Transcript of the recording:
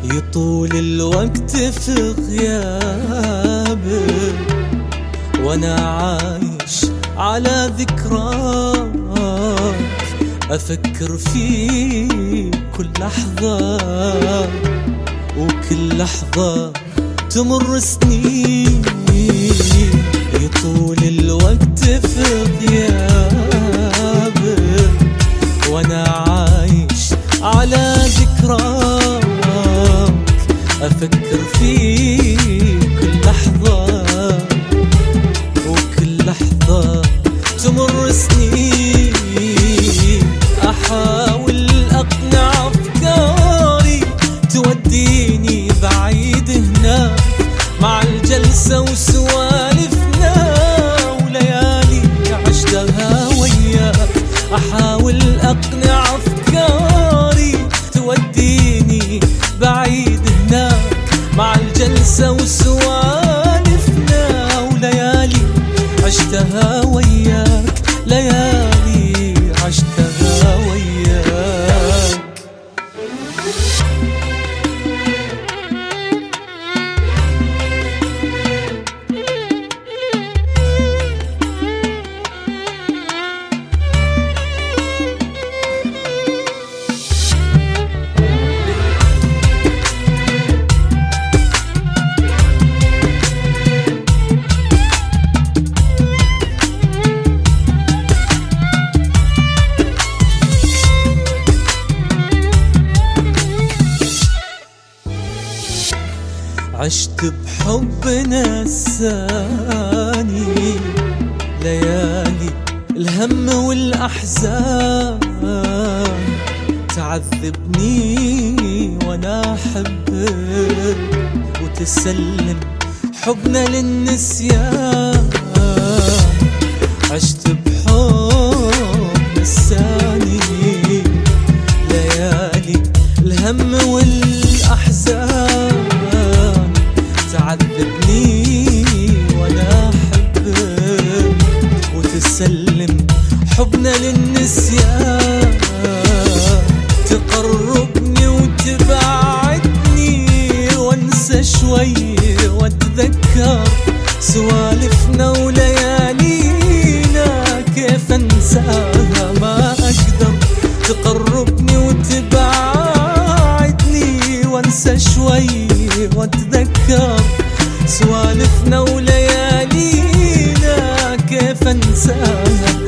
يطول الوقت في غيابك وانا عايش على ذكراك، افكر فيك كل لحظة، وكل لحظة تمر سنين. يطول الوقت في غيابك وانا عايش على ذكراك، افكر فيك كل لحظة، وكل لحظة تمر سنين. احاول اقنع افكاري توديني بعيد هناك، مع الجلسة وسوالفنا وليالي عشتها وياك. احاول اقنع افكاري توديني بعيد هناك، مع الجلسة وسوالفنا وليالي عشتها وياك، ليالي عشتها وياك. عشت بحب نساني ليالي الهم والأحزان، تعذبني وانا احبك وتسلم حبنا للنسيان. عشت بحب نساني ليالي الهم والأحزان، تعذبني وانا احبك وتسلم حبنا للنسيان. تقربني وتبعدني وانسى شوي واتذكر سوالفنا وليالينا، كيف انساها ما اقدر. تقربني وتبعدني وانسى شوي واتذكر سوالفنا وليالينا، كيف انساها